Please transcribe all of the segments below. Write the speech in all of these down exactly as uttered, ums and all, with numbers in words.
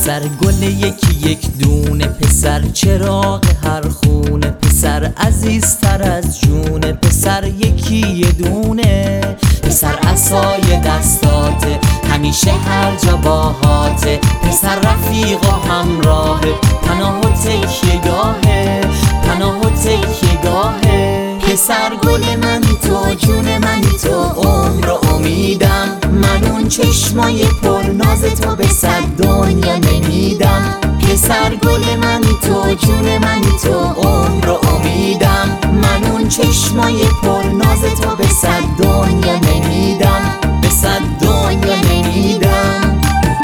پسر گل یکی یک دونه، پسر چراغ هر خونه، پسر عزیزتر از جونه، پسر یکی یه دونه، پسر عصای دستاته همیشه هر جا باهاته، پسر رفیق و همراهه پناه و تکیه‌گاهه، پناه و تکیه‌گاهه. پسر گل من تو، جون من تو، عمر و امیدم، من اون چشمای پرناز تو به صد دنیا نمیدم. پسر گل من تو، جون من تو، عمر و امیدم، من اون چشمای پرناز تو به صد دنیا نمیدم، به صد دنیا نمیدم.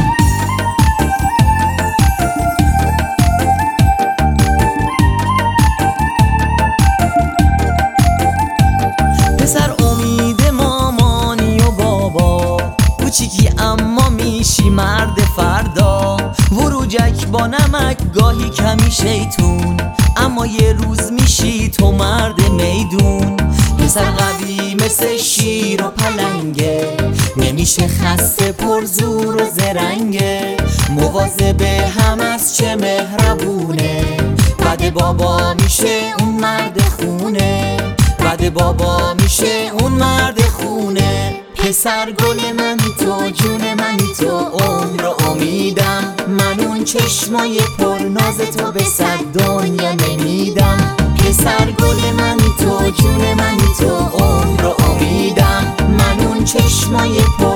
پسر امید مامانی و بابا، کوچیکی اما میشی مرد فردا، وروجک با نمک گاهی کمی شیطون، اما یه روز میشی تو مرد میدون. پسر قوی مثل شیر و پلنگه، نمیشه خسته پرزور و زرنگه، مواظب هم از چه مهربونه، بعد بابا میشه اون مرد خونه، بعد بابا میشه اون مرد خونه. پسر گل من تو، جون من تو، عمر و امیدم، من اون چشمای پرناز تو به صد دنیا نمیدم. پسر گل من تو، جون من تو، عمر و امیدم، من اون چشمای پر